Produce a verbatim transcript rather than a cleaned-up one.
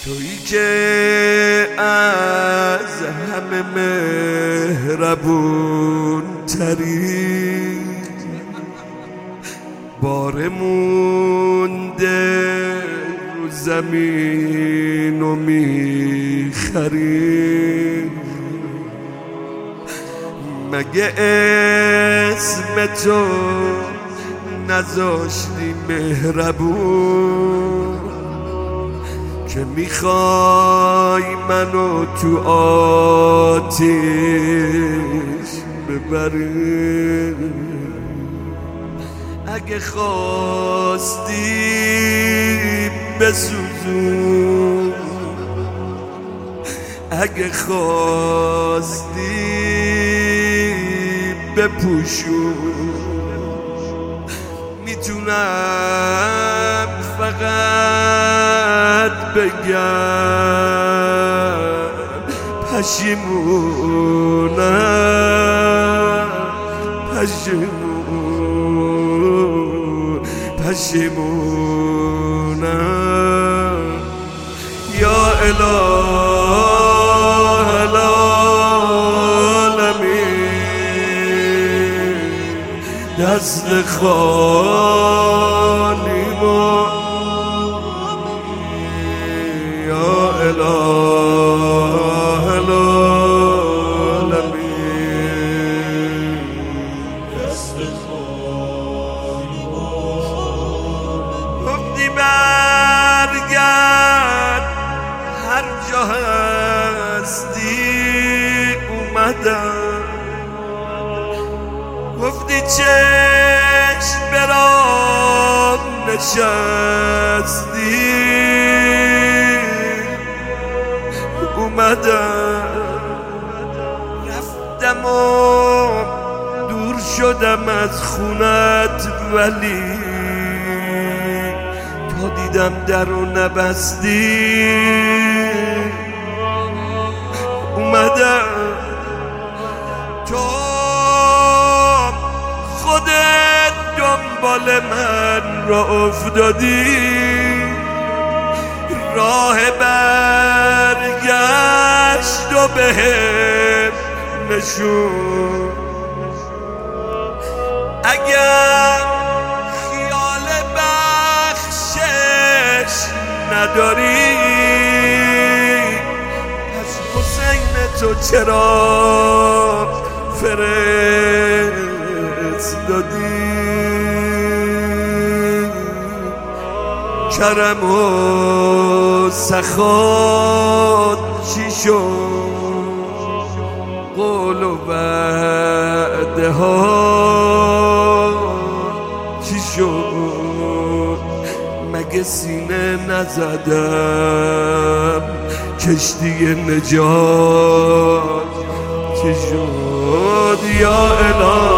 تویی که از همه مهربون تری، بار مونده رو زمین و میخری. مگه اسم تو نذاشتی مهربون که میخوای منو تو آتیش ببری؟ اگه خواستی بسوزون، اگه خواستی بپوشون، میتونم فقط بگم پشیمونم، پشیمون پشیمونم. یا اله العالمین، دست خالی ما. یا اله العالمین، دست خالی ما. گفتی برگرد هر جا هستی اومدم، گفتی چشم برام نشستی اومدم. رفتم و دور شدم از خونت، ولی تا دیدم در رو نبستی اومدم. تو خودت دنبال من را افتادی، راه برگشت و بهم نشون. اگر خیال بخشش نداری، پس حسین تو چرا فرستادی؟ کرم و سخات چی شد؟ قول و وعده ها چی شد؟ مگه سینه نزدم کشتی نجات چی شد؟ یا اله